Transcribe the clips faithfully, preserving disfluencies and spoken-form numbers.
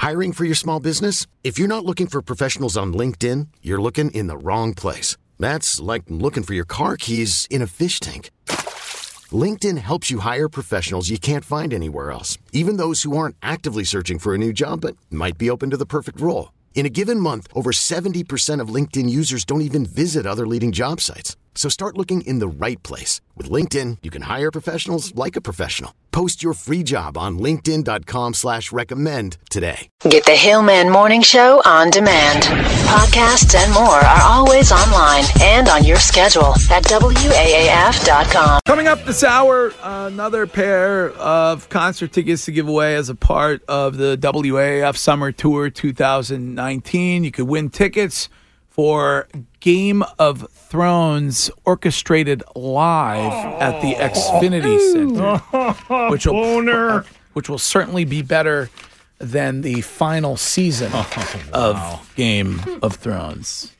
Hiring for your small business? If you're not looking for professionals on LinkedIn, you're looking in the wrong place. That's like looking for your car keys in a fish tank. LinkedIn helps you hire professionals you can't find anywhere else, even those who aren't actively searching for a new job but might be open to the perfect role. In a given month, over seventy percent of LinkedIn users don't even visit other leading job sites. So start looking in the right place. With LinkedIn, you can hire professionals like a professional. Post your free job on linkedin.com slash recommend today. Get the Hillman Morning Show on demand. Podcasts and more are always online and on your schedule at W A A F dot com. Coming up this hour, another pair of concert tickets to give away as a part of the W A A F Summer Tour two thousand nineteen. You could win tickets for Game of Thrones orchestrated live oh. at the Xfinity Center, which will, uh, which will certainly be better than the final season oh, wow. of Game of Thrones.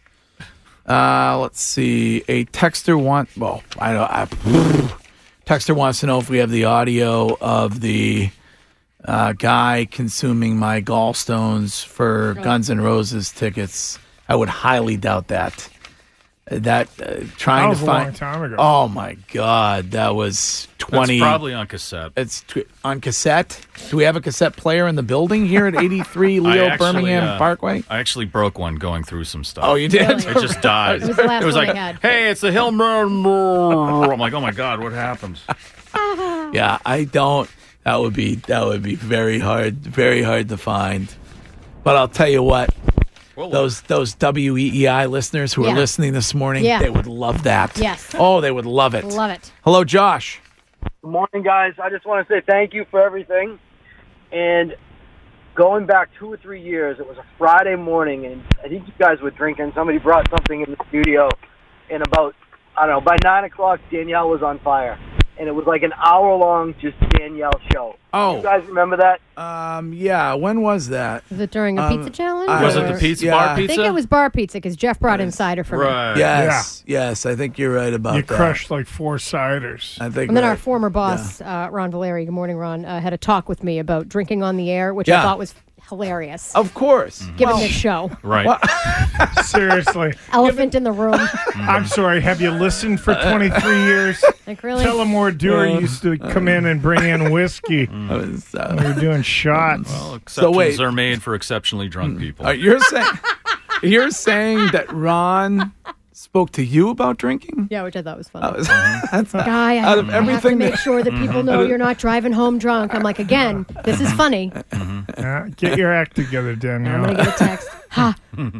Uh, let's see. A texter wants. Well, I don't. I, texter wants to know if we have the audio of the uh, guy consuming my gallstones for Guns N' Roses tickets. I would highly doubt that. That uh, trying that was to find. a long time ago. Oh my God, that was twenty. It's probably on cassette. It's tw- on cassette. Do we have a cassette player in the building here at eighty-three Leo actually, Birmingham uh, Parkway? I actually broke one going through some stuff. Oh, you did? Really? It just died. It was, the last it was one like, I had. hey, it's the Hillman. I'm like, oh my God, what happened? Yeah, I don't. That would be that would be very hard, very hard to find. But I'll tell you what. Those those W E E I listeners who yeah. are listening this morning, yeah. they would love that. Yes. Oh, they would love it. Love it. Hello, Josh. Good morning, guys. I just want to say thank you for everything. And going back two or three years, it was a Friday morning, and I think you guys were drinking. Somebody brought something in the studio, and about, I don't know, by nine o'clock, Danielle was on fire. And it was like an hour-long just Danielle show. Oh. You guys remember that? Um, yeah, when was that? Was it during a Um, pizza challenge? I- Was or- it the pizza Yeah. bar I pizza? think it was bar pizza because Jeff brought in cider for me. Right. Yes, yes, I think you're right about You that. crushed like four ciders. I think And then right. our former boss, uh, Ron Valeri, good morning, Ron, uh, had a talk with me about drinking on the air, which Yeah. I thought was hilarious, Of course. given this show. Right. Seriously. Elephant in the room. I'm sorry. Have you listened for twenty-three years? Like, really? Tullamore Dewar used to come in and bring in whiskey. I was, uh, We were doing shots. Well, exceptions wait. are made for exceptionally drunk people. uh, you're saying you're saying that Ron spoke to you about drinking? Yeah, which I thought was fun. That was- that's not- Guy, I, out of I have to everything make that- sure that people know you're not driving home drunk. I'm like, again, this is funny. Yeah, get your act together, I'm Danielle. going to get a text. Ha, Uh,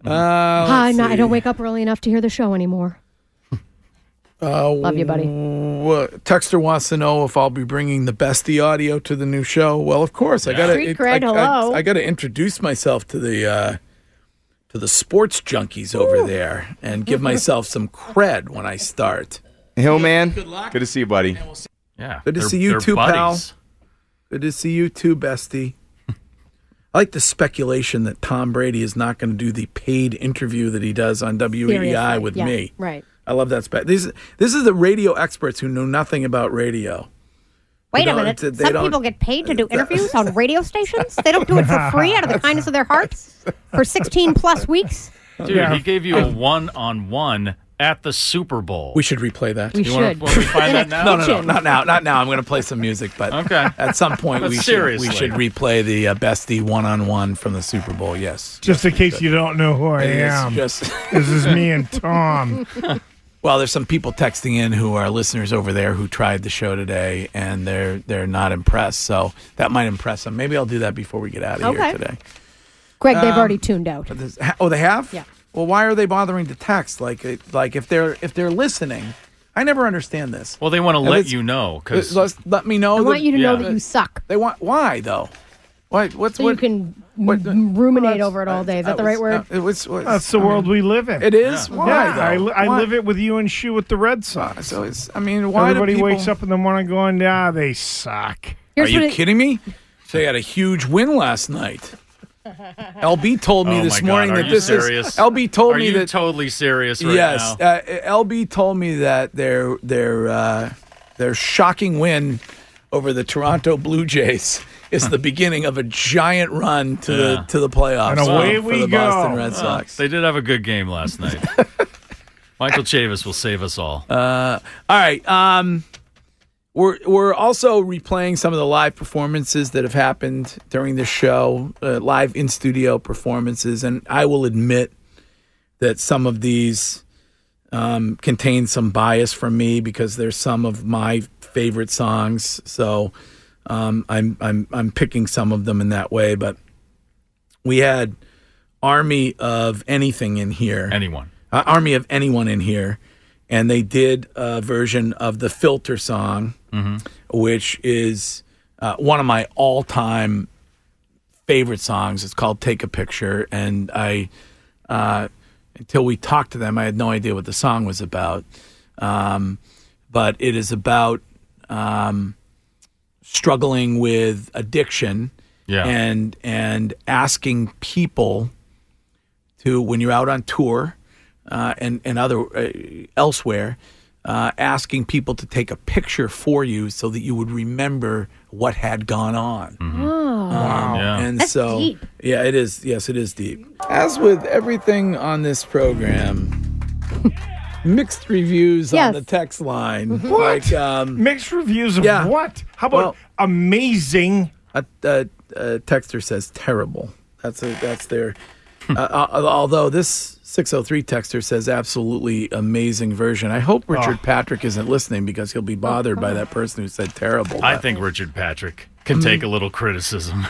ha, let's no, I see. don't wake up early enough to hear the show anymore. Uh, Love you, buddy. What, Texter wants to know if I'll be bringing the bestie audio to the new show. Well, of course, I gotta. Street cred, I, hello. I, I gotta introduce myself to the uh, to the sports junkies over there and give myself some cred when I start. Hillman, Good luck. good to see you, buddy. Yeah. Good to they're- see you they're too, buddies. pal. Good to see you too, bestie. I like the speculation that Tom Brady is not going to do the paid interview that he does on W E E I Seriously, with yeah, me. Right. I love that spec. This, this is the radio experts who know nothing about radio. Wait They a don't- minute. they Some don't- people get paid to do interviews on radio stations? They don't do it for free out of the kindness of their hearts for sixteen plus weeks? Dude, Yeah. he gave you a one-on-one at the Super Bowl. We should replay that. We you wanna, should. want me to find In that a now? No, no, no, kitchen. not now, not now. I'm going to play some music, but Okay. at some point But we should, seriously. we should replay the uh, bestie one-on-one from the Super Bowl. Yes, Just in case you don't know who I It is am. just This is me and Tom. well, there's some people texting in who are listeners over there who tried the show today and they're they're not impressed. So that might impress them. Maybe I'll do that before we get out of Okay. here today. Greg, they've Um, already tuned out. But this- ha- Oh, they have? Yeah. Well, why are they bothering to text? Like, it- like if they're if they're listening, I never understand this. Well, they want to If let it's- you know because Let, let me know. I that- want you to know yeah. that you suck. They want why though? Why? What's So what? you can what- m- ruminate well, over it all day. Is that the was- right word? uh, it was, was- That's the I mean, world we live in. It is. Yeah. Why yeah, though? I, li- I Why? live it with you and Shoe with the Red Sox. So it's. I mean, why Everybody do people, wakes up in the morning going, ah, they suck. Are Here's you what it- kidding me? They had a huge win last night. L B told me Oh this my God, morning are that you this serious? is. L B told Are me you that. totally serious right yes, now? uh, L B told me that their their uh, their shocking win over the Toronto Blue Jays is the beginning of a giant run to Yeah. the to the playoffs And away for we the go. Boston Red Well, Sox. they did have a good game last night. Michael Chavis will save us all. All right. Um, we're we're also replaying some of the live performances that have happened during the show, uh, live in studio performances, and I will admit that some of these um, contain some bias from me because there's some of my favorite songs. So um, I'm I'm I'm picking some of them in that way. But we had Army of Anything in here. Anyone. Uh, Army of Anyone in here, and they did a version of the Filter song, Mm-hmm. which is uh, one of my all-time favorite songs. It's called "Take a Picture," and I, uh, until we talked to them, I had no idea what the song was about. Um, but it is about um, struggling with addiction, Yeah. and and asking people to, when you're out on tour uh, and and other uh, elsewhere, uh, asking people to take a picture for you so that you would remember what had gone on. Wow. Yeah. And That's so, deep. yeah, it is. Yes, it is deep. As with everything on this program, mixed reviews on Yes. the text line. Like, um, Mixed reviews of Yeah. what? How about Well- amazing? a, a, a texter says terrible. That's a, that's their. uh, uh, although this six oh three texter says absolutely amazing version. I hope Richard Oh. Patrick isn't listening because he'll be bothered by that person who said terrible. I But- think Richard Patrick can take a little criticism.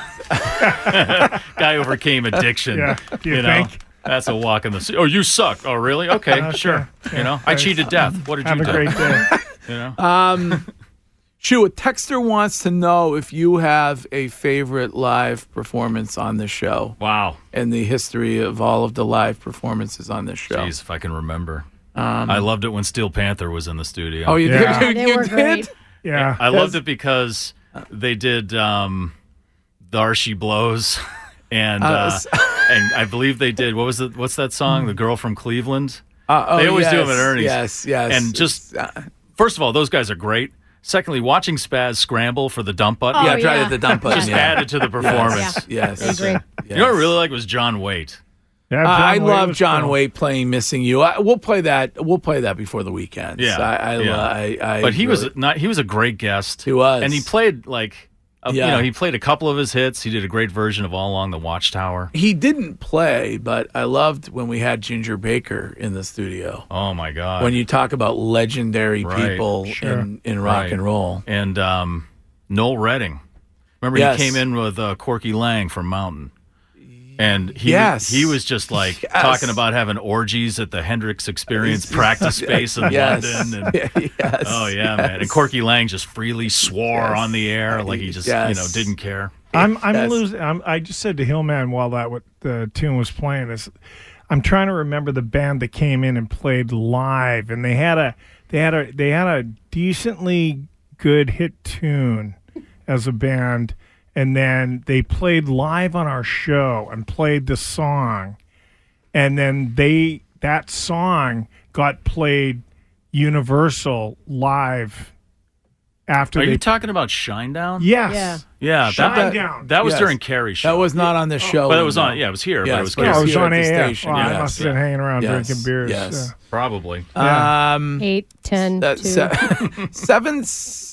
Guy overcame addiction. Yeah. Do you know, think? that's a walk in the sea. Oh, you suck. Oh, really? Okay, Okay. sure. You know, I cheated death. What did Have you a do? great day. You know, Um, Shu, a texter wants to know if you have a favorite live performance on the show wow. and the history of all of the live performances on this show. Jeez, if I can remember. I loved it when Steel Panther was in the studio. Oh, you Yeah. did? They You were did? great. Yeah. I loved it because they did um, There She Blows, and uh, and I believe they did what was it? What's that song? The Girl from Cleveland. Uh, oh, They always do yes, them at Ernie's. Yes, yes. And just It's, uh, first of all, those guys are great. Secondly, watching Spaz scramble for the dump button Oh, yeah, try yeah. to the dump button. just yeah. added to the performance. Yes, I agree. yes. You know what I really like was John Waite. Yeah, Uh, John I Waite love was John cool. Waite playing "Missing You." I, we'll play that. We'll play that before the weekend. Yeah, I, I, yeah. I, I But he really- was not. He was a great guest. He was. and he played like, a, Yeah. you know, he played a couple of his hits. He did a great version of "All Along the Watchtower." He didn't play, but I loved when we had Ginger Baker in the studio. Oh my God! When you talk about legendary Right, people sure. in, in rock Right. and roll. and um, Noel Redding. Remember, Yes. he came in with uh, Corky Lang from Mountain. And he, Yes. he was just like Yes. talking about having orgies at the Hendrix Experience practice space in Yes. London. And, yes. oh, yeah, man. And Corky Lang just freely swore Yes. on the air like he just, Yes. you know, didn't care. I'm I'm Yes. losing. I'm, I just said to Hillman while that what the tune was playing is, I'm trying to remember the band that came in and played live, and they had a they had a they had a decently good hit tune as a band, and then they played live on our show and played the song, and then they that song got played Universal live after Are they you talking about Shinedown? yes. Yeah. Yeah, that, that, Shinedown. that was Yes. during Carrie's show. That was not on the show. but it was no. on, yeah, it was here, but Yes, it was but it Oh, Carrie. it was here on at the A F. station, Oh, I yes. must have been hanging around Yes, drinking beers. yes. Yeah. Probably. Um, Eight, ten, that two. se- seven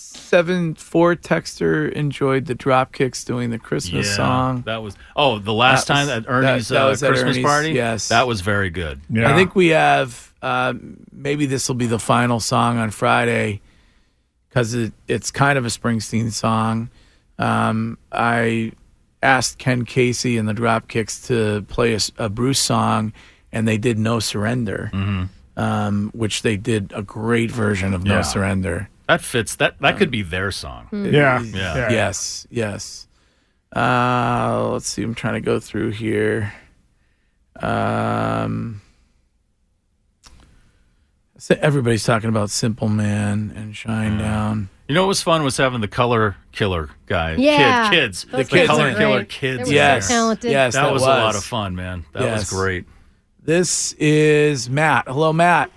seven four texter enjoyed the Dropkicks doing the Christmas yeah, song. that was. Oh, the last That was- time at Ernie's that- that uh, was at Christmas Ernie's, party. yes. that was very good. Yeah. I think we have um, maybe this will be the final song on Friday because it, it's kind of a Springsteen song. Um, I asked Ken Casey and the Dropkicks to play a, s- a Bruce song, and they did "No Surrender," um, which they did a great version of "No Yeah. Surrender." That fits. That that could be their song. Yeah. Yeah. Yes, yes. Uh, let's see. I'm trying to go through here. Um, so everybody's talking about Simple Man and Shinedown. You know what was fun was having the color killer guy. Yeah. Kid, kids. Those The kids color in it. killer Great. kids. They in were Yes, so talented. yes, That, that was, was. a lot of fun, man. That Yes. was great. This is Matt. Hello, Matt.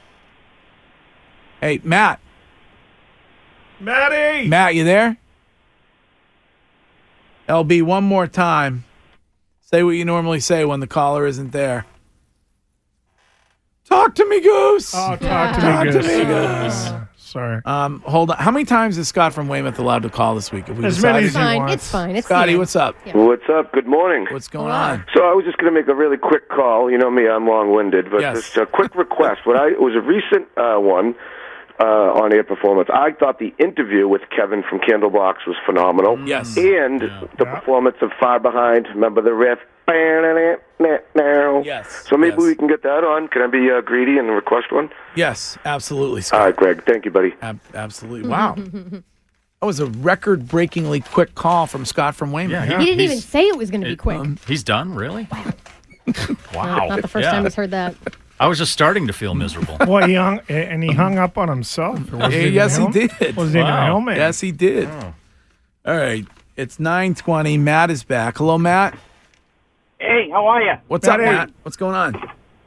Hey, Matt. Maddie. Matt, you there? L B, one more time. Say what you normally say when the caller isn't there. Talk to me, Goose. Oh, talk to Talk me, to Goose. me, Goose. Uh, sorry. Um, hold on. How many times is Scott from Weymouth allowed to call this week? Have we As many decided? as he Fine. wants. It's fine. It's Scotty, the end. what's up? Yeah. What's up? Good morning. What's going Wow. on? So I was just going to make a really quick call. You know me, I'm long-winded, but Yes. just a quick request. What I it was a recent uh, one uh, on-air performance. I thought the interview with Kevin from Candlebox was phenomenal. Yes. And the Yeah. performance of Far Behind. Remember the riff? Yes. So maybe Yes. we can get that on. Can I be uh, greedy and request one? Yes, absolutely, All Scott. right, Greg. Thank you, buddy. Ab- absolutely. Wow. That was a record-breakingly quick call from Scott from Weymouth. Yeah, He didn't he's- even say it was going to be it- quick. He's done, really? Wow. Not the first Yeah. time he's heard that. I was just starting to feel miserable. What, he hung, and he hung up on himself? Or was Yeah, it yes, he him? did. Was it even a Wow. helmet? Yes, he did. Oh. All right. It's nine twenty. Matt is back. Hello, Matt. Hey, how are you? What's Matt, up, hey. Matt? What's going on?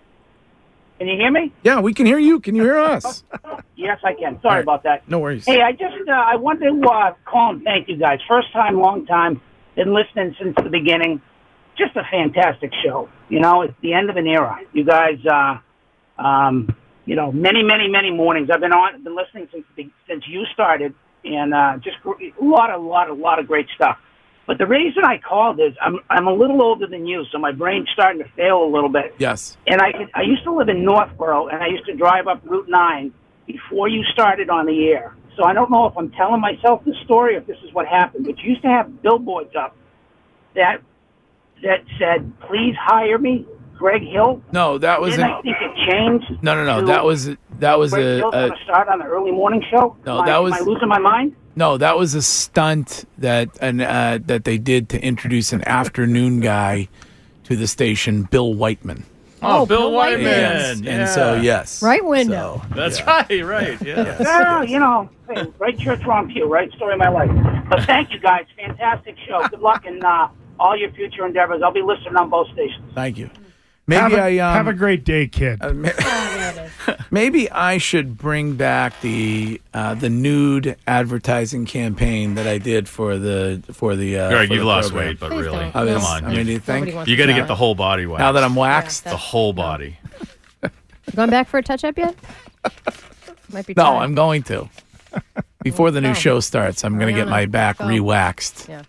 Can you hear me? Yeah, we can hear you. Can you hear us? Yes, I can. All Sorry right. about that. No worries. Hey, I just uh, I wanted to uh, call and thank you guys. First time, long time. Been listening since the beginning. Just a fantastic show. You know, it's the end of an era. You guys, uh, um, you know, many, many, many mornings. I've been on, been listening since the, since you started, and uh, just gr- a lot, a lot, a lot of great stuff. But the reason I called is I'm I'm a little older than you, so my brain's starting to fail a little bit. Yes. And I could, I used to live in Northborough, and I used to drive up Route nine before you started on the air. So I don't know if I'm telling myself the story or if this is what happened, but you used to have billboards up that that said, "Please hire me, Greg Hill." No, that was Then an, I think it changed. no, no, no. to That was that was Greg a, Hill's a going to start on the early morning show. No, am I, that was- Am I losing my mind? no, that was a stunt that and uh, that they did to introduce an afternoon guy to the station, Bill Whiteman. Oh, Oh, Bill Bill Whiteman. Whiteman. Yes. Yeah. And so yes, Right window. So, That's yeah. right, right. Yeah. Well, you know, hey, right church, wrong pew, right? Story of my life. But thank you, guys. Fantastic show. Good luck in uh, all your future endeavors. I'll be listening on both stations. Thank you. Maybe have, a, I um, have a great day, kid. uh, ma- maybe I should bring back the uh, the nude advertising campaign that I did for the for the. Uh, Greg, for you've the lost program. weight, but Please really, don't. I mean, come it's- on. I mean, do you you think Nobody wants you got to to get the whole body wax. now that I'm waxed? the whole body. You going back for a touch up yet? Might be No, time. I'm going to. Before the new Oh. show starts, I'm going to Hurry get on my up. back Go. re-waxed. Yeah.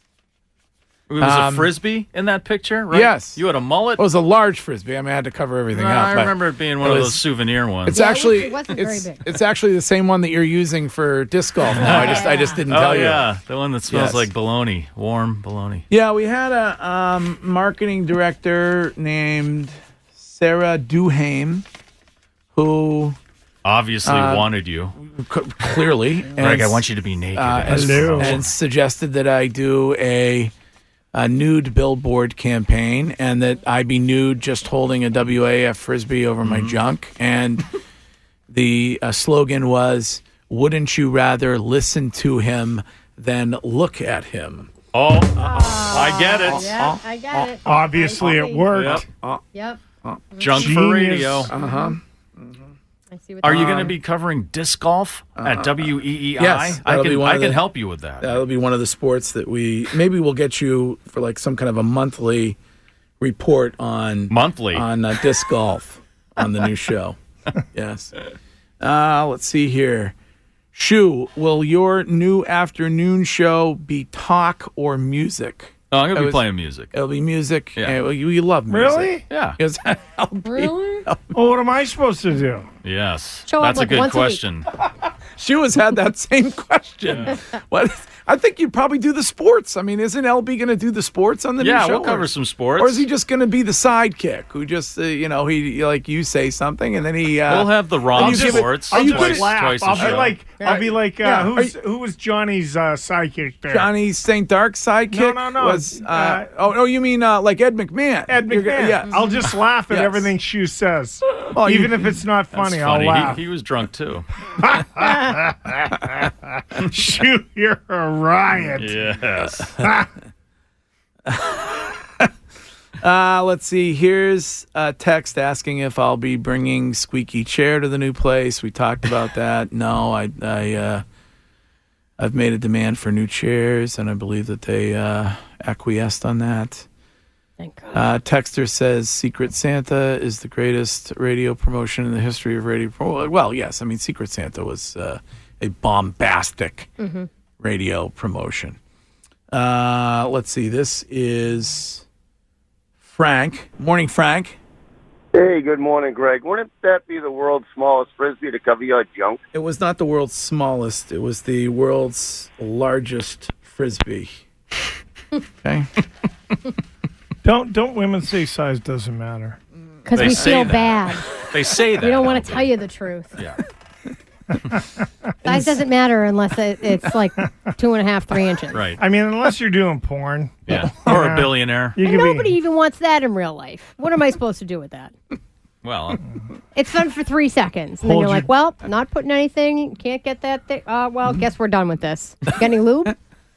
It was Um, a frisbee in that picture, right? yes. You had a mullet. It was a large frisbee. I mean, I had to cover everything No, up. I but remember it being one it of was- those souvenir ones. It's Yeah, it actually was- it wasn't very it's, big. it's actually the same one that you're using for disc golf now. I just I just didn't oh tell you. yeah, the one that smells Yes. like bologna, warm bologna. Yeah, we had a um, marketing director named Sarah Duhame, who Obviously Uh, wanted you, c- clearly Greg. I want you to be naked. uh, as and, Hello. promotion. and suggested that I do a, a nude billboard campaign and that I be nude just holding a W A F frisbee over my junk. And the uh, slogan was, "Wouldn't you rather listen to him than look at him?" Oh, I get it. Yeah, I got it. Obviously, it worked. Yep. Junk for Genius. radio. Uh huh. I see what Are you're you going to be covering disc golf at W E E I? yes, I that'll be can one I of can the- help you with that. That'll be one of the sports that we maybe we'll get you for like some kind of a monthly report on Monthly. on uh, disc golf on the new show. Yes. Uh, let's see here. Shu, will your new afternoon show be talk or music? Oh, I'm going I to be was- playing music. It'll be music. Yeah. and you, you love music. Really? Yeah. Yes, I'll be- Really? Well, what am I supposed to do? Yes. Show up, That's a like, good once a week. question. Shu has had that same question. What? I think you'd probably do the sports. I mean, isn't L B going to do the sports on the new Yeah, show? we'll cover or- some sports. Or is he just going to be the sidekick who just, uh, you know, he like you say something and then he. Uh, We'll have the raw you give it- sports. are you twice, good- laugh. twice a I'll be show. like, I'll be like, uh, Yeah. who's Are who was Johnny's uh, sidekick there? Johnny Saint Dark's sidekick No, no, no. was. Uh, Uh, oh, no, you mean uh, like Ed McMahon? Ed You're McMahon. go- yeah. I'll just laugh at Yes. everything Shu says, Oh, you- even if it's not That's funny. funny. I'll laugh. He, he was drunk too. Shu, you're a riot. Yes. Uh, let's see. Here's a text asking if I'll be bringing Squeaky Chair to the new place. We talked about that. No, I, I, uh, I've made a demand for new chairs, and I believe that they uh, acquiesced on that. Thank God. Uh, Texter says Secret Santa is the greatest radio promotion in the history of radio. Pro- well, yes. I mean, Secret Santa was uh, a bombastic Mm-hmm. radio promotion. Uh, let's see. This is Frank. Morning, Frank. Hey, good morning, Greg. Wouldn't that be the world's smallest Frisbee to cover your junk? It was not the world's smallest. It was the world's largest Frisbee. Okay. Don't don't women say size doesn't matter? Because They we say feel that. bad. They say that. We don't want to tell you the truth. Yeah. Size doesn't matter unless it, it's like two and a half, three inches. Right. I mean, unless you're doing porn. Yeah. Or a billionaire. You And could nobody be, even wants that in real life. What am I supposed to do with that? Well, It's fun for three seconds. And then Hold you're your- like, well, not putting anything. Can't get that thing. Uh, well, guess we're done with this. Got any lube?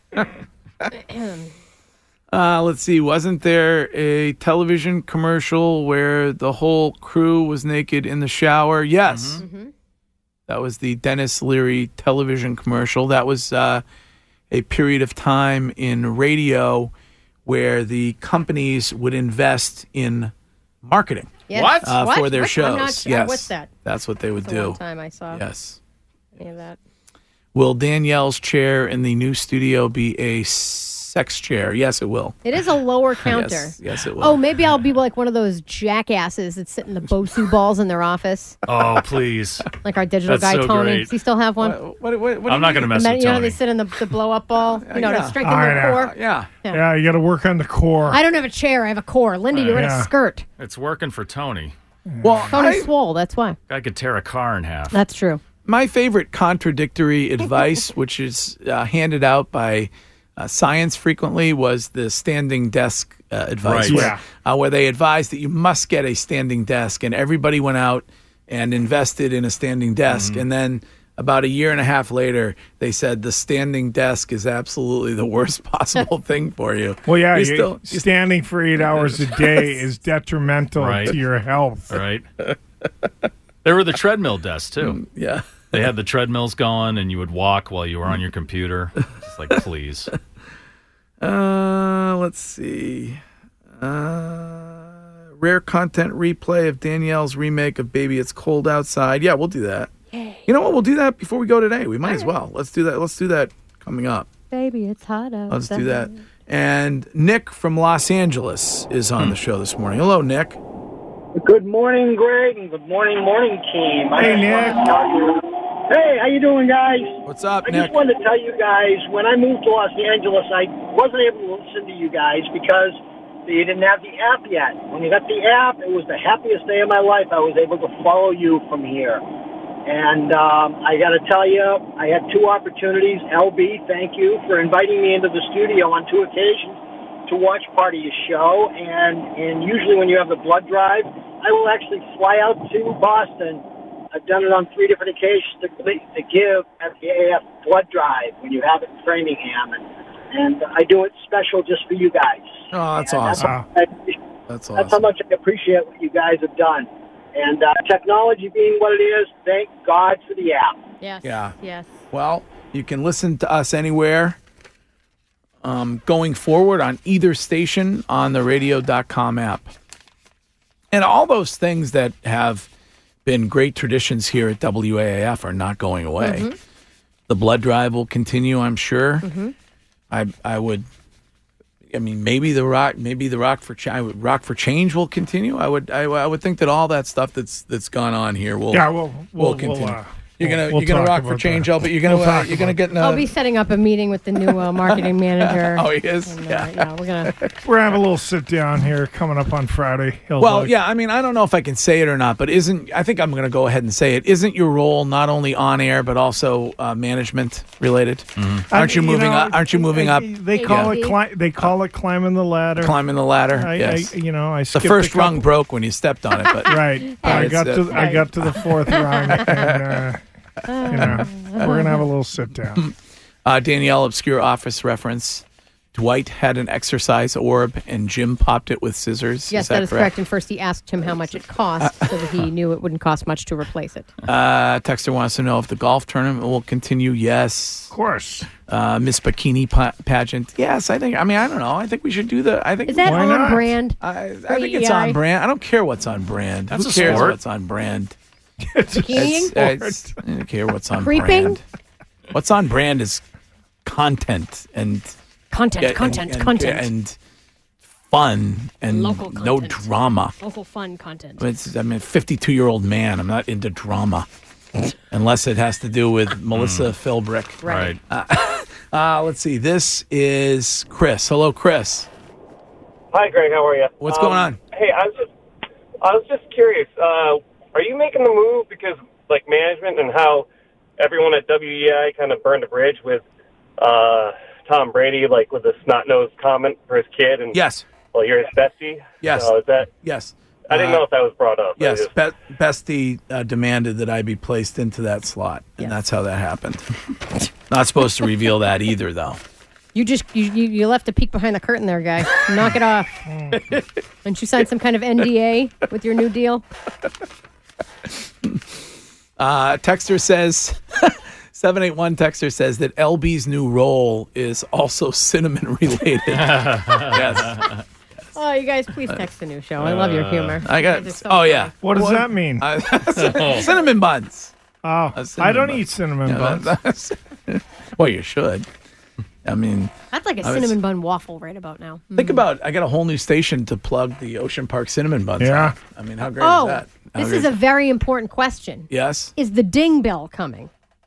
Uh, let's see. Wasn't there a television commercial where the whole crew was naked in the shower? Yes. Mm-hmm. That was the Dennis Leary television commercial. That was uh, a period of time in radio where the companies would invest in marketing Yes. What? uh, What? for their What? shows. I'm not sure. Yes. What's that? That's what they would It's a long do. time I saw Yes. any of that. Will Danielle's chair in the new studio be a sex chair? Yes, it will. It is a lower counter. Yes, yes, it will. Oh, maybe I'll be like one of those jackasses that sit in the Bosu balls in their office, oh, please. like our digital That's guy so Tony. great. Does he still have one? What, what, what, what I'm do not you going to mean? mess The men- with you know how Tony. they sit in the, the blow up ball, you know, yeah. to strengthen I their know. core. Yeah. yeah, you got to work on the core. I don't have a chair. I have a core. Linda, you're in Yeah. a skirt. It's working for Tony. Well, Tony's I- swole. That's why. I could tear a car in half. That's true. my favorite contradictory advice, which is uh, handed out by uh, science frequently, was the standing desk uh, advice, Right. where, Yeah. uh, where they advised that you must get a standing desk, and everybody went out and invested in a standing desk, Mm-hmm. and then about a year and a half later, they said the standing desk is absolutely the worst possible thing for you. Well, yeah, You you- still- you standing for eight hours a day is detrimental Right. to your health. Right? There were the treadmill desks, too. Yeah. They had the treadmills going, and you would walk while you were on your computer. It's like, please. Uh, let's see. Uh, rare content replay of Danielle's remake of Baby It's Cold Outside. Yeah, we'll do that. You know what? We'll do that before we go today. We might as well. Let's do that. Let's do that coming up. Baby, it's hot out. Let's do that. And Nick from Los Angeles is on the show this morning. Hello, Nick. Good morning, Greg, and good morning, morning team. I Hey, just Nick. wanted to tell you- Hey, how you doing, guys? What's up, I Nick? just wanted to tell you guys, when I moved to Los Angeles, I wasn't able to listen to you guys because you didn't have the app yet. When you got the app, it was the happiest day of my life. I was able to follow you from here. And um, I got to tell you, I had two opportunities. L B, thank you for inviting me into the studio on two occasions to watch part of your show. And, and usually when you have the blood drive, I will actually fly out to Boston. I've done it on three different occasions to, to give at the A F blood drive when you have it in Framingham. And, and I do it special just for you guys. Oh, that's And awesome. Wow. That's, That's that's how awesome. much I appreciate what you guys have done. And uh, technology being what it is, thank God for the app. Yes. Yeah. Yes. Well, you can listen to us anywhere um, going forward on either station on the radio dot com app. And all those things that have been great traditions here at W A A F are not going away. Mm-hmm. The blood drive will continue, I'm sure. I I would I mean maybe the rock maybe the rock for Ch- I would- rock for change will continue. I would I, I would think that all that stuff that's that's gone on here will Yeah, we'll will we'll, continue. we'll, uh, You're gonna we'll you're gonna talk rock for about change, that. Albert. You're gonna We'll uh, talk you're gonna about get in a, I'll be setting up a meeting with the new uh, marketing manager. oh he is And, uh, yeah. yeah, we're gonna. We're gonna have a little sit down here coming up on Friday. He'll Well, look. yeah, I mean, I don't know if I can say it or not, but isn't I think I'm going to go ahead and say it. Isn't your role not only on air but also uh, management related? I Aren't you mean, moving know, up? Aren't you moving I- up? They call Yeah. it cli- they call it climbing the ladder. Climbing the ladder. I, yes. I, you know, I the skipped first a couple- rung broke when you stepped on it, but Right, but I it's, got uh, to I got to the fourth rung, and uh, you know, we're gonna have a little sit down. uh, Danielle, obscure office reference. Dwight had an exercise orb and Jim popped it with scissors. Yes, is that, that is correct? correct. And first he asked him how much it cost so that he knew it wouldn't cost much to replace it. Uh, Texter wants to know if the golf tournament will continue. Yes. Of course. Uh, Miss Bikini pa- pageant. Yes, I think. I mean, I don't know. I think we should do the. I think. Is that Why on not? brand? I, I for think it's E I? on brand. I don't care what's on brand. That's Who a cares sport. what's on brand? Bikiniing? It's- it's- I don't care what's on Creeping? brand. What's on brand is content and Content, and- content, and, content. and fun and Local no content. drama. Local fun content. It's, I'm a fifty-two-year-old man. I'm not into drama unless it has to do with Melissa Philbrick. Right. Uh, let's see. This is Chris. Hello, Chris. Hi, Greg. How are you? What's going on? Hey, I was just, I was just curious. Uh, are you making the move because, like, management and how everyone at W E I kind of burned a bridge with uh, Tom Brady, like with a snot-nosed comment for his kid? And Yes. well, you're his bestie. Yes. So is that? Yes. I didn't Uh, know if that was brought up. I Yes, just- Be- Bestie uh, demanded that I be placed into that slot, and Yes. that's how that happened. Not supposed to reveal that either, though. You just you, you, you left a peek behind the curtain there, guy. Knock it off. Didn't you sign some kind of N D A with your new deal? Uh, Texter says, seven eight one Texter says that L B's new role is also cinnamon related. Yes. Oh, you guys, please text the new show. I love your humor. I got, You guys are so oh, funny. yeah. What does that mean? Uh, cinnamon buns. oh, a cinnamon I don't bun. eat cinnamon Yeah, buns. that- that's- well, you should. I mean, I'd like a I was- cinnamon bun waffle right about now. think about I got a whole new station to plug the Ocean Park cinnamon buns. Yeah. on. I mean, how great Oh, is that? How this great is a very important question. yes. Is the ding bell coming?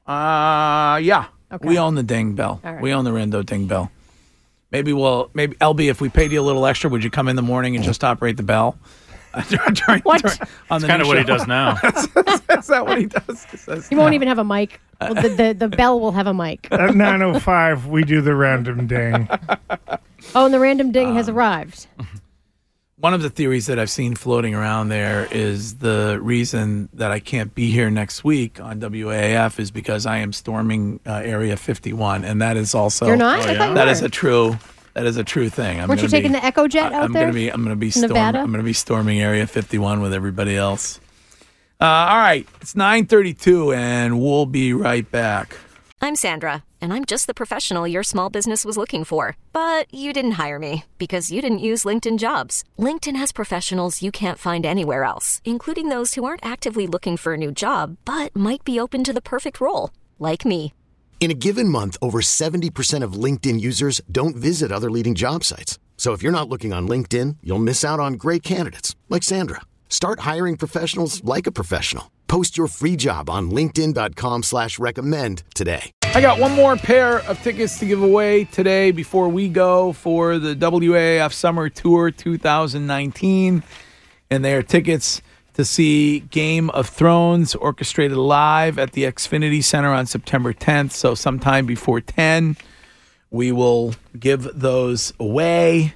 Uh, yeah. Okay. We own the ding bell. All right. We own the Rando ding bell. Maybe we'll maybe L B, if we paid you a little extra, would you come in the morning and just operate the bell? during, What? during- on the Kind new of what he show? does now. Is that what he does? He says- He won't even have a mic. Well, the, the, the bell will have a mic. At nine oh five, we do the random ding. Oh, and the random ding has arrived. One of the theories that I've seen floating around there is the reason that I can't be here next week on W A A F is because I am storming uh, Area fifty-one, and that is also You're not? I thought you that were. is a true that is a true thing. I'm Weren't you gonna taking be, the Echo Jet I- out I'm there? gonna be I'm gonna be to storm, Nevada? I'm gonna be storming Area fifty-one with everybody else. Uh, all right, it's nine thirty-two, and we'll be right back. I'm Sandra, and I'm just the professional your small business was looking for. But you didn't hire me because you didn't use LinkedIn Jobs. LinkedIn has professionals you can't find anywhere else, including those who aren't actively looking for a new job, but might be open to the perfect role, like me. In a given month, over seventy percent of LinkedIn users don't visit other leading job sites. So if you're not looking on LinkedIn, you'll miss out on great candidates like Sandra. Start hiring professionals like a professional. Post your free job on linkedin.com slash recommend today. I got one more pair of tickets to give away today before we go for the W A A F Summer Tour two thousand nineteen. And they are tickets to see Game of Thrones orchestrated live at the Xfinity Center on September tenth. So sometime before ten, we will give those away.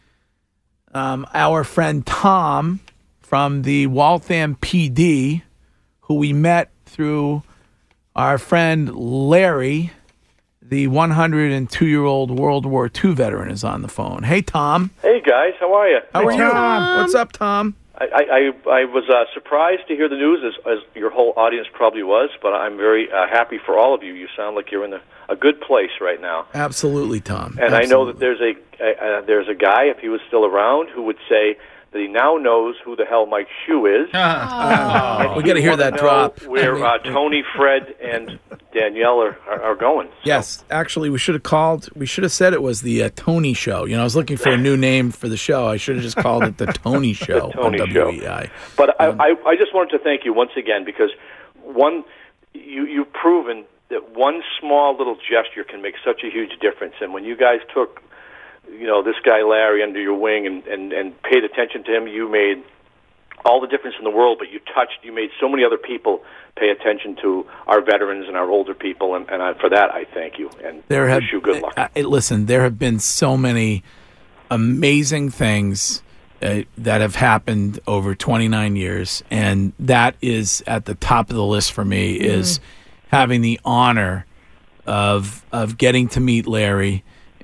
Um, our friend Tom from the Waltham P D, who we met through our friend Larry, the one hundred two-year-old World War Two veteran, is on the phone. Hey, Tom. Hey, guys. How are you? How are you? Tom. What's up, Tom? I, I, I was uh, surprised to hear the news, as, as your whole audience probably was, but I'm very uh, happy for all of you. You sound like you're in a, a good place right now. Absolutely, Tom. And Absolutely. I know that there's a, a uh, there's a guy, if he was still around, who would say that he now knows who the hell Mike Shue is. Oh. We got to hear that know drop. Where uh, Tony, Fred, and Danielle are, are, are going. Yes, actually, we should have called. We should have said it was the uh, Tony Show. You know, I was looking for a new name for the show. I should have just called it the Tony Show Tony on W E I. Show. But Um, I, I, I just wanted to thank you once again because one, you, you've proven that one small little gesture can make such a huge difference. And when you guys took, you know, this guy Larry under your wing and, and, and paid attention to him, you made all the difference in the world. But you touched, you made so many other people pay attention to our veterans and our older people, and, and I, for that I thank you and There have wish you good luck. uh, listen, there have been so many amazing things uh, that have happened over twenty-nine years, and that is at the top of the list for me. Is having the honor of of getting to meet Larry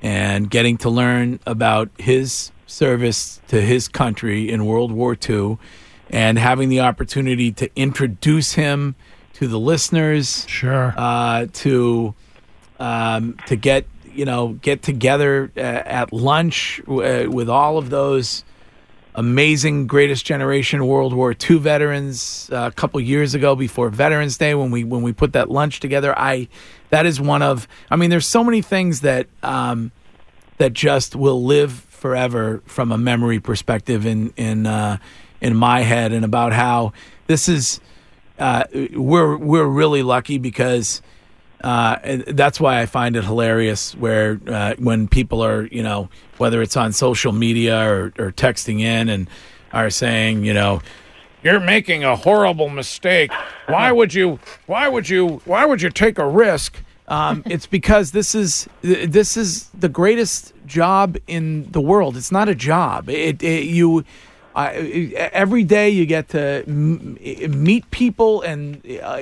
and getting to learn about his service to his country in World War Two, and having the opportunity to introduce him to the listeners. Sure. Uh, to um, to get you know get together uh, at lunch uh, with all of those amazing Greatest Generation World War Two veterans uh, a couple years ago before Veterans Day when we when we put that lunch together. I that is one of I mean there's so many things that um, that just will live forever from a memory perspective in in uh, in my head, and about how this is uh, we're we're really lucky because uh, and that's why I find it hilarious where uh, when people are, you know, whether it's on social media or, or texting in and are saying, you know, you're making a horrible mistake. Why would you? Why would you? Why would you take a risk? Um, it's because this is this is the greatest job in the world. It's not a job. It, it you uh, every day you get to m- meet people, and uh,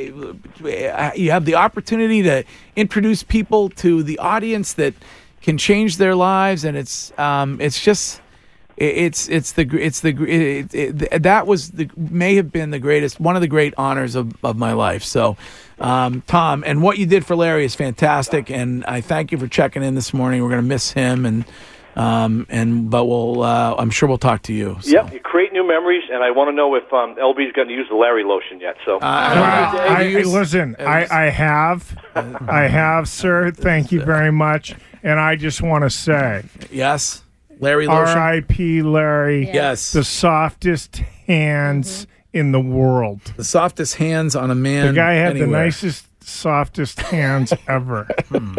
you have the opportunity to introduce people to the audience that can change their lives, and it's um, it's just. It's it's the it's the it, it, that was the may have been the greatest one of the great honors of, of my life. So, um, Tom, and what you did for Larry is fantastic, and I thank you for checking in this morning. We're going to miss him, and um, and but we'll uh, I'm sure we'll talk to you. So. Yep, you create new memories, and I want to know if um, L B's going to use the Larry lotion yet. So, uh, I, I, listen, I, I have, I have, sir. Thank you very much, and I just want to say, yes. Larry lotion. R I P Larry. Yes. The softest hands mm-hmm. in the world. The softest hands on a man. The guy had anywhere. the nicest, softest hands ever. hmm.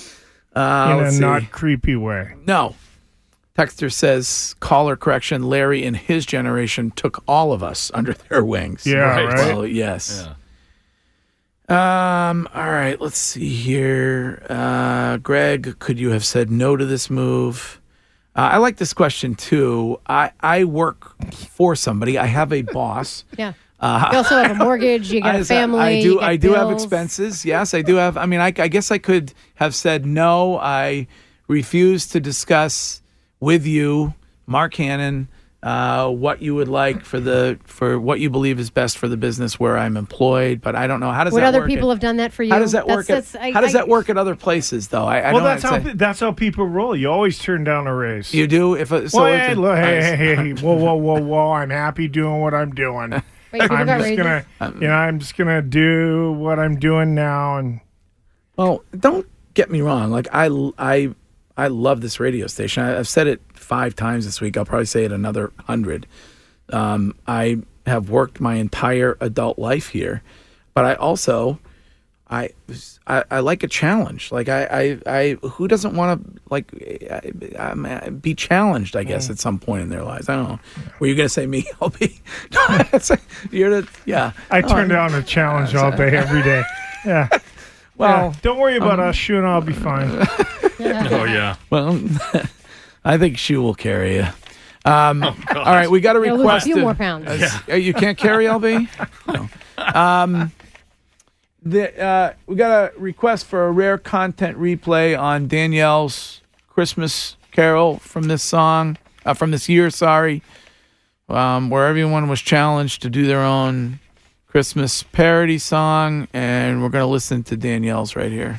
uh, in a see. not creepy way. No. Texter says, caller correction, Larry in his generation took all of us under their wings. Yeah, right? right? Well, yes. Yeah. Um. All right, let's see here. Uh, Greg, could you have said no to this move? Uh, I like this question, too. I, I work for somebody. I have a boss. Yeah. Uh, you also have a mortgage. You got I, a family. I do. You got I do have bills. expenses. Yes, I do have. I mean, I, I guess I could have said no. I refuse to discuss with you, Mark Hannon, uh, what you would like for the for what you believe is best for the business where I'm employed. But I don't know how does Would that other work people at, have done that for you? How does that that's, work? That's, at, I, how does I, that work at other places, though? I, I well, don't that's how say, that's how people roll. You always turn down a raise. You do. If a, so well, if hey, a, look, hey, hey, hey, hey, whoa, whoa, whoa, whoa! I'm happy doing what I'm doing. Wait, people I'm got just raises? gonna, you know, I'm just gonna do what I'm doing now. And well, don't get me wrong. Like I, I, I love this radio station. I, I've said it five times this week. I'll probably say it another hundred. Um, I have worked my entire adult life here, but I also, I, I, I like a challenge. Like I, I, I who doesn't want to like I, I, be challenged? I guess mm. at some point in their lives. I don't know. Were you going to say me? I'll be. You're the yeah. I turn oh, down a challenge all day, every day. Yeah. Well, yeah. Don't worry about um, us, Shu, and I'll be fine. Oh yeah. Well, I think Shu will carry you. Um, oh, all right, we got a request. Lose a few to, more pounds. Uh, yeah. You can't carry L B? No. Um, the, uh, we got a request for a rare content replay on Danielle's Christmas Carol from this song, uh, from this year, sorry, um, where everyone was challenged to do their own Christmas parody song, and we're going to listen to Danielle's right here.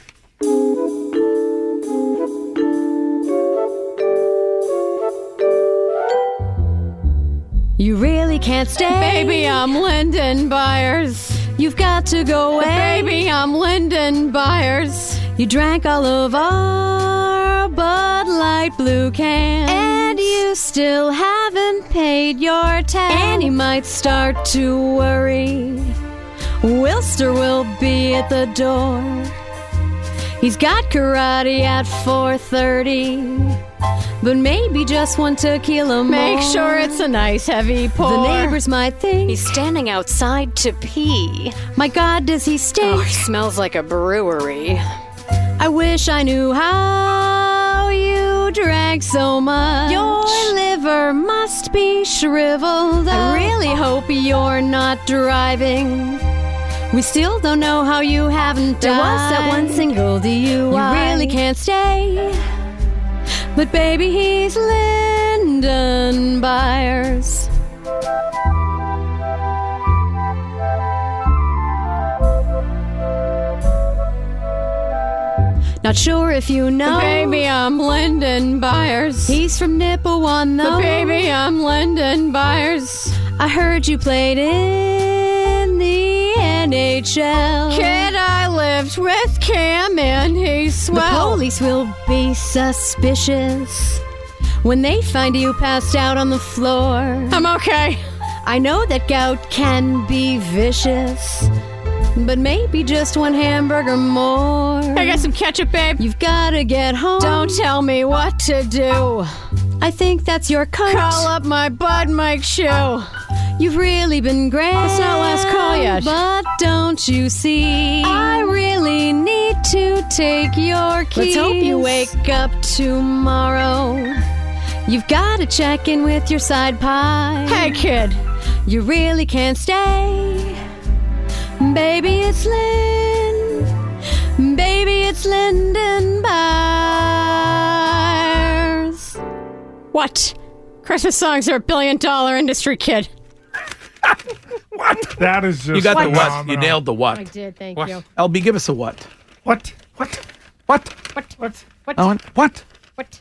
You really can't stay. Baby, I'm Lyndon Byers. You've got to go away. Baby, I'm Lyndon Byers. You drank all of our Bud Light blue cans. And you still haven't paid your tab. Annie might start to worry. Wilster will be at the door. He's got karate at four thirty. But maybe just one tequila more. Make sure it's a nice heavy pour. The neighbors might think he's standing outside to pee. My God, does he stink? Oh, he smells like a brewery. I wish I knew how you drank so much. Your liver must be shriveled up. I really hope you're not driving. We still don't know how you haven't died. There was that one single D U I. You really can't stay. But baby, he's Lyndon Byers. Not sure if you know. Baby, I'm Lyndon Byers. He's from Nipawin, though. But baby, I'm Lyndon Byers. I heard you played in the N H L. Kid, I lived with Cam and he's swell. The police will be suspicious when they find you passed out on the floor. I'm okay. I know that gout can be vicious, but maybe just one hamburger more. I got some ketchup, babe. You've gotta get home. Don't tell me what to do. I think that's your coat. Call up my Bud Mike shoe. You've really been great. It's not last call yet. But don't you see, I really need to take your keys. Let's hope you wake up tomorrow. You've got to check in with your side pie. Hey, kid. You really can't stay. Baby, it's Lynn. Baby, it's Lyndon Byers. What? Christmas songs are a billion dollar industry, kid. What? That is just You got the what? phenomenal. You nailed the what. I did, thank What? you. L B, give us a what? What? What? What? What? What? What? Oh, what? What?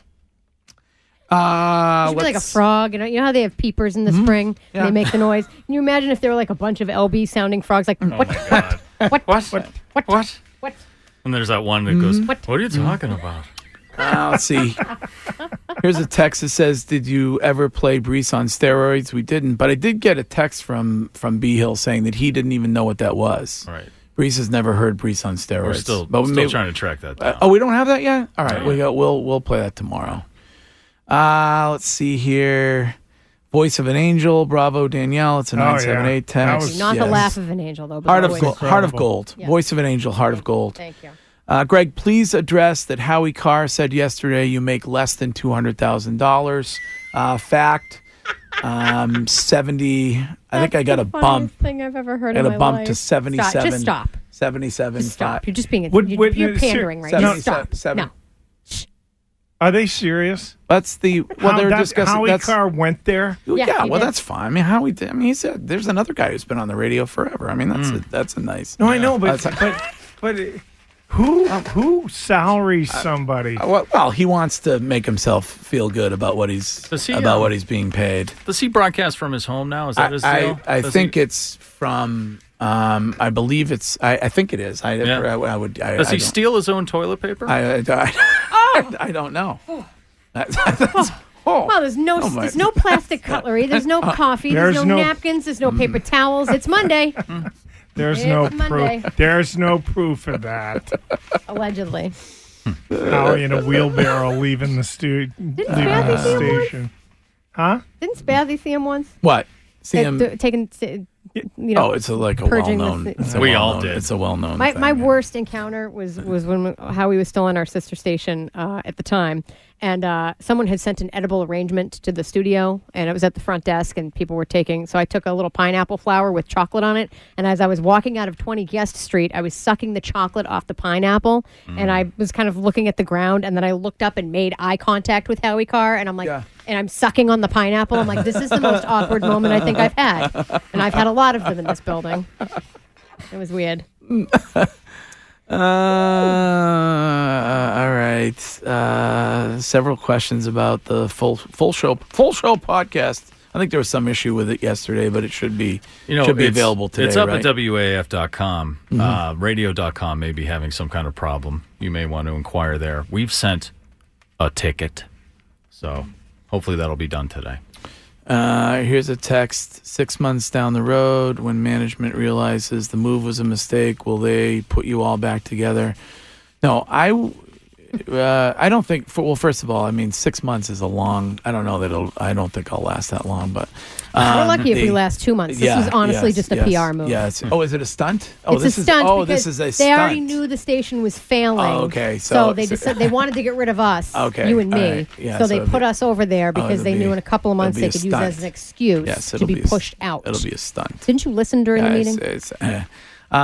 Uh, It should be like a let's- frog. You know, you know how they have peepers in the spring and Yeah. they make the noise. Can you imagine if there were like a bunch of L B sounding frogs? Like what? Oh my God. What? What? What? What? What? And there's that one that goes, What? what are you talking about? Uh, let's see. Here's a text that says, "Did you ever play Brees on steroids?" We didn't, but I did get a text from from B Hill saying that he didn't even know what that was. Right. Brees has never heard Brees on steroids. We're still, but we still may- trying to track that down. Uh, oh, we don't have that yet. All right, we got, we'll we'll play that tomorrow. Uh, let's see here. Voice of an Angel, Bravo Danielle. It's a Oh, nine seven eight yeah. That text. was- Not the Yes. laugh of an angel, though. But Heart the of voice. gold. Heart of Incredible. gold. Yeah. Voice of an Angel. Heart of gold. Thank you. Uh, Greg, please address that Howie Carr said yesterday you make less than two hundred thousand dollars. Uh, fact. Um, seventy. I think I got a That's the bump. funniest thing I've ever heard I got in a my bump life. to seventy-seven. Stop. Just stop. Seventy-seven. Just stop. five. You're just being. Would- you're, would- you're uh, ser- pandering right seven- now. seven- Stop. seven- No. Are they serious? That's the well. How, they're that, discussing. Howie that's, Carr went there? Yeah, Yeah, he well, did. that's fine. I mean, Howie. did- I mean, he said there's another guy who's been on the radio forever. I mean, that's a, that's a nice. No, I know, but That's- but but uh, who who salaries somebody? Uh, well, well, he wants to make himself feel good about what he's Does he, about um, what he's being paid. Does he broadcast from his home now? Is that I his I, deal? I Does think he, it's from. Um, I believe it's. I, I think it is. I, Yeah. I, I would. I, Does I he don't- steal his own toilet paper? I, I, I, I don't know. That- that's, oh, Well, there's no Oh, my- there's no plastic cutlery. There's no coffee. There's, There's no, no- napkins. There's no paper towels. It's Monday, There's It's no Monday. proof. There's no proof of that. allegedly. Howie in a wheelbarrow leaving the stu- leaving Spaddy the see him once? station. Huh? Didn't Spadley see him once? what? See Uh, him? th- taking, you know. Oh, it's a, like a purging the well-known. thi- It's a We all well-known- did. It's a well-known. My thing, my yeah. worst encounter was was when Howie was still on our sister station uh, at the time, and uh, someone had sent an edible arrangement to the studio, and it was at the front desk, and people were taking. So I took a little pineapple flower with chocolate on it, and as I was walking out of twenty Guest Street, I was sucking the chocolate off the pineapple, and I was kind of looking at the ground, and then I looked up and made eye contact with Howie Carr, and I'm like. Yeah. And I'm sucking on the pineapple. I'm like, this is the most awkward moment I think I've had. And I've had a lot of them in this building. It was weird. Uh, all right. Uh, several questions about the full full show full show podcast. I think there was some issue with it yesterday, but it should be You know, should be it's- available today. It's up right? at W A F dot com. Mhm. Uh, radio dot com may be having some kind of problem. You may want to inquire there. We've sent a ticket, so hopefully that'll be done today. Uh, here's a text. Six months down the road, when management realizes the move was a mistake, will they put you all back together? No, I, uh, I don't think. For, well, first of all, I mean, six months is a long. I don't know that it'll. I don't think I'll last that long. But um, We're lucky if we the- last two months. This yeah, was honestly yes, just a yes, P R move. Yes. Oh, is it a stunt? Oh, it's this a is. stunt Oh, because this is a they stunt. already knew the station was failing. Oh, okay, so- they so- decided they wanted to get rid of us, Okay, you and all me. right, yeah, so so they it'll put be- us over there oh, because it'll they be- knew in a couple of months it'll they be a could use it as stunt. an excuse Yes, to it'll be be a- pushed out. It'll be a stunt. Didn't you listen during Yeah, the it's- meeting? it's, uh, um,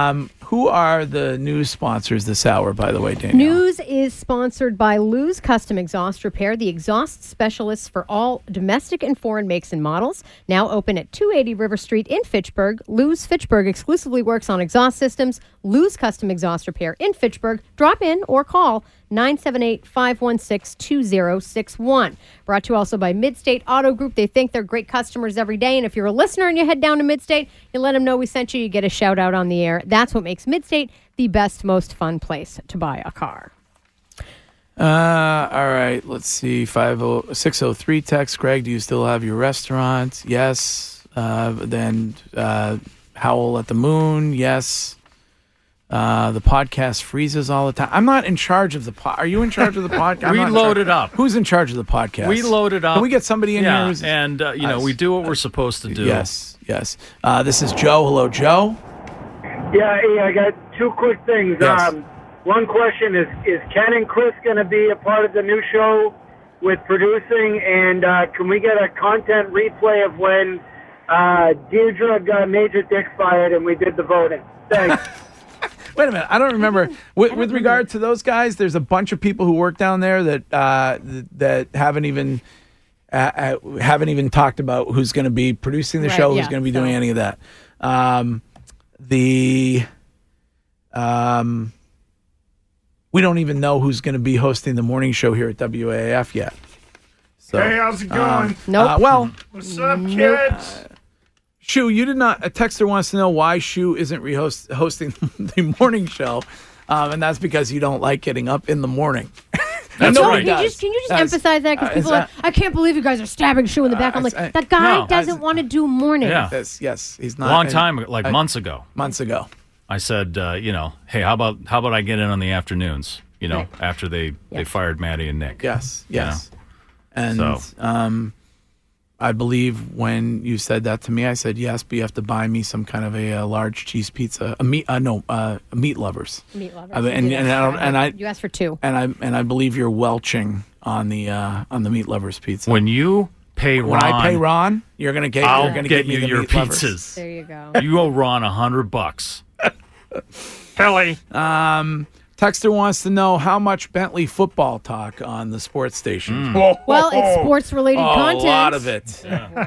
who are the news sponsors this hour, by the way, Danielle? News is sponsored by Lou's Custom Exhaust Repair, the exhaust specialists for all domestic and foreign makes and models. Now open at two eighty River Street in Fitchburg. Lou's Fitchburg exclusively works on exhaust systems. Lou's Custom Exhaust Repair in Fitchburg. Drop in or call nine seven eight, five one six, two zero six one. Brought to you also by Midstate Auto Group. They think they're great customers every day. And if you're a listener and you head down to Midstate, you let them know we sent you, you get a shout out on the air. That's what makes Midstate the best, most fun place to buy a car. Uh, all right, let's see. five oh six oh three text. Greg, do you still have your restaurant? Yes. Uh, then uh, Howl at the Moon? Yes. Uh, the podcast freezes all the time. I'm not in charge of the pod. Are you in charge of the podcast? We load it up. Who's in charge of the podcast? We load it up. Can we get somebody in yeah, here? Who's, and, uh, you know, uh, we do what we're supposed to do. Yes, yes. Uh, this is Joe. Hello, Joe. Yeah, hey, I got two quick things. Yes. Um, one question is, is Ken and Chris going to be a part of the new show with producing? And uh, can we get a content replay of when uh, Deirdre got Major Dick fired and we did the voting? Thanks. Wait a minute. I don't remember. With, with regard to those guys, there's a bunch of people who work down there that uh, th- that haven't even uh, uh, haven't even talked about who's going to be producing the Right, show, who's yeah, going to be so- doing any of that. Um, the um, we don't even know who's going to be hosting the morning show here at W A A F yet. So, Hey, how's it going? um, Nope. uh, well, What's up, kids? Shu, you did not. A texter wants to know why Shu isn't rehost hosting the morning show, um, and that's because you don't like getting up in the morning. That's No, right. Can you just, can you just That's- emphasize that? Because uh, people is are like, I can't believe you guys are stabbing Shu in the back. I'm like, uh, that guy no, doesn't want to do morning. Yeah. Yes, yes, he's not. Long and- time, like uh, months ago, months ago. I said, uh, you know, hey, how about how about I get in on the afternoons? You know, Right. after they, they Yeah. fired Maddie and Nick. Yes, You know? yes. And So. um, I believe when you said that to me, I said yes, but you have to buy me some kind of a, uh large cheese pizza. A meat, uh, no, uh, meat lovers. Meat lovers. I mean, and, You and, did I, ask don't- for- and I You asked for two. and I and I believe you're welching on the uh, on the meat lovers pizza. When you pay Ron, When I pay Ron, you're gonna get I'll you're gonna get give me you the your meat lovers. pizzas. There you go. You owe Ron a hundred bucks. Kelly. Um, Texter wants to know how much Bentley football talk on the sports station. Well, it's sports-related Oh, content. a lot of it.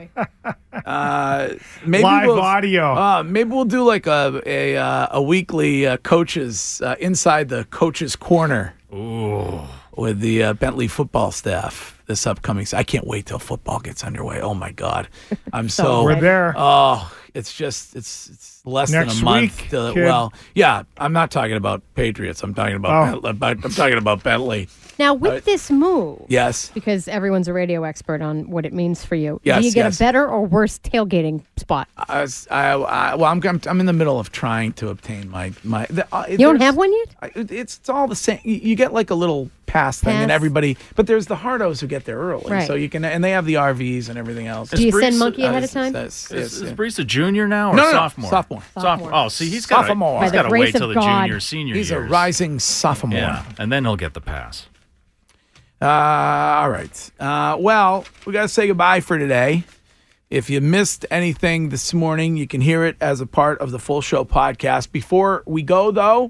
Uh, maybe Live we'll, audio. Uh, maybe we'll do like a a, uh, a weekly uh, coaches uh, inside the coaches corner. Ooh. With the uh, Bentley football staff this upcoming. I can't wait till football gets underway. Oh my God, I'm so, We're there. Oh, it's just it's it's less Next than a month. week, till it- kid. well, yeah, I'm not talking about Patriots. I'm talking about, Oh. Bentley, about I'm talking about Bentley. Now, with Uh, this move, Yes. because everyone's a radio expert on what it means for you, Yes, do you get yes. a better or worse tailgating spot? I, was, I, I well, I'm, I'm I'm in the middle of trying to obtain my my. The, uh, You don't there's- have one yet? I- it- It's, it's all the same. You, you get like a little pass thing, and Pass. everybody. But there's the hardos who get there early, Right. so you can, and they have the R Vs and everything else. Do you Brees- send Monkey Uh, ahead of time? that's- Is, yes, is yeah. Brees a junior now or No, no, no, sophomore? sophomore. Sophomore. Oh, see, he's got Sophomore. He's By the got to grace wait till of the God. junior, senior He's a years. rising sophomore. Yeah, and then he'll get the pass. Uh, all right. Uh, well, we got to say goodbye for today. If you missed anything this morning, you can hear it as a part of the full show podcast. Before we go, though,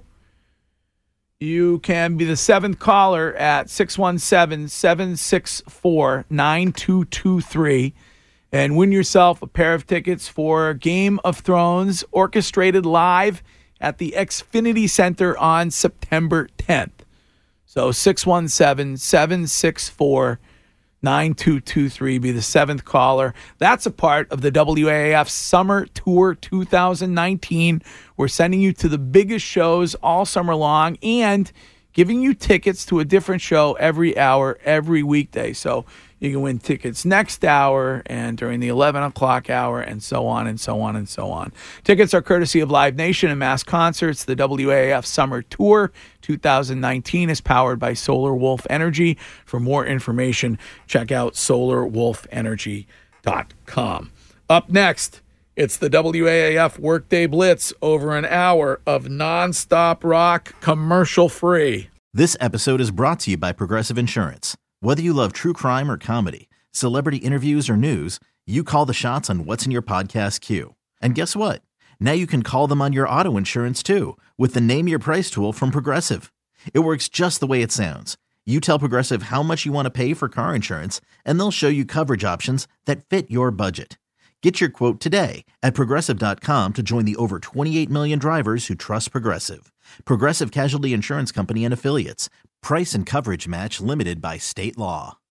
you can be the seventh caller at six one seven, seven six four, nine two two three and win yourself a pair of tickets for Game of Thrones orchestrated live at the Xfinity Center on September tenth. So six one seven, seven six four, nine two two three, be the seventh caller. That's a part of the W A A F Summer Tour two thousand nineteen. We're sending you to the biggest shows all summer long and giving you tickets to a different show every hour, every weekday. So you can win tickets next hour and during the eleven o'clock hour and so on and so on and so on. Tickets are courtesy of Live Nation and Mass Concerts. The W A A F Summer Tour two thousand nineteen is powered by Solar Wolf Energy. For more information, check out solar wolf energy dot com. Up next, it's the W A A F Workday Blitz, over an hour of nonstop rock, commercial free. This episode is brought to you by Progressive Insurance. Whether you love true crime or comedy, celebrity interviews or news, you call the shots on what's in your podcast queue. And guess what? Now you can call them on your auto insurance too with the Name Your Price tool from Progressive. It works just the way it sounds. You tell Progressive how much you want to pay for car insurance, and they'll show you coverage options that fit your budget. Get your quote today at Progressive dot com to join the over twenty-eight million drivers who trust Progressive. Progressive Casualty Insurance Company and Affiliates. Price and coverage match limited by state law.